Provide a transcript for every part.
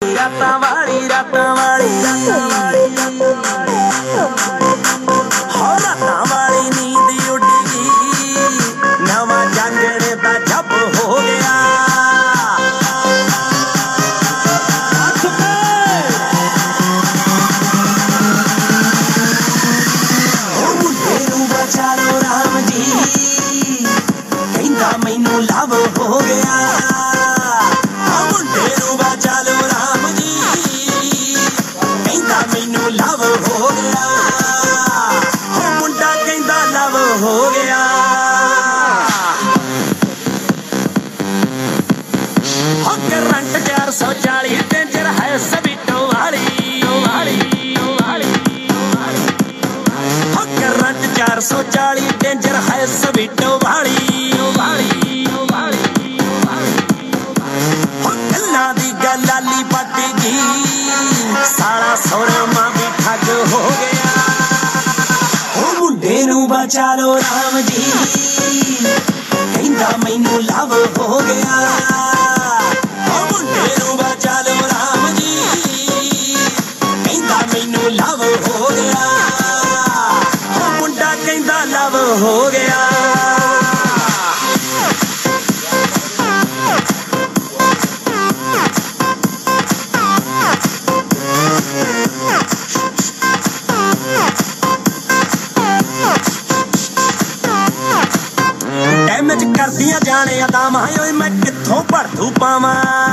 ਰਾਤਾਂ ਵਾਲੀ ਹੋ ਰਾਤਾਂ ਵਾਲੀ ਨੀਂਦ ਉੱਡ ਗਈ ਨਵਾਂ ਜਾਂਗੜੇ ਦਾ ਜੱਬ ਹੋ ਗਿਆ ਉਹ ਮੁੰਡੇ ਨੂੰ ਬਚਾ ਲੋ ਰਾਮ ਜੀ ਕਹਿੰਦਾ ਮੈਨੂੰ ਲਵ ਹੋ ਗਿਆ हो गया करंट 440 डेंजर है सबिटो वाली करंट 440 डेंजर है सबिटो वाली गल्लां दी गलाली पट गई साला सोरमा भी ठग हो गया मुंडे नूं बचा लो राम जी कहंदा मैनू लव हो गया मुंडे नूं बचा लो राम जी कहंदा मैनू लव हो गया मुंडा कहंदा लव हो गया डैमेज कर दिया जाने अदामा ओए मैं कित्थों भरतू पावां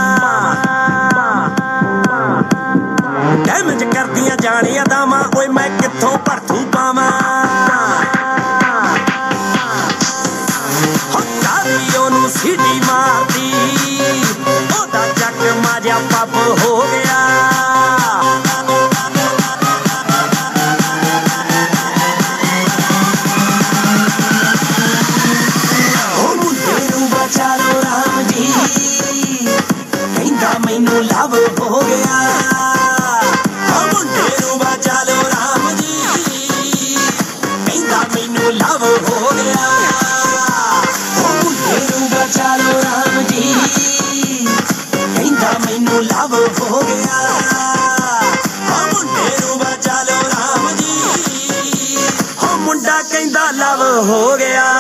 डैमेज कर दिया जाने अदामा ओए मैं कित्थों भरतू पावां ओनू सीटी मारदी ओदा जग माजा पप हो गया मैनू लव हो गया मुंडे नूं बचा लो राम जी कहंदा मैनू लव हो गया मुंडे नूं बचा लो राम जी कहंदा मैनू लव हो गया मुंडे नूं बचा लो राम जी मुंडा कहंदा लव हो गया।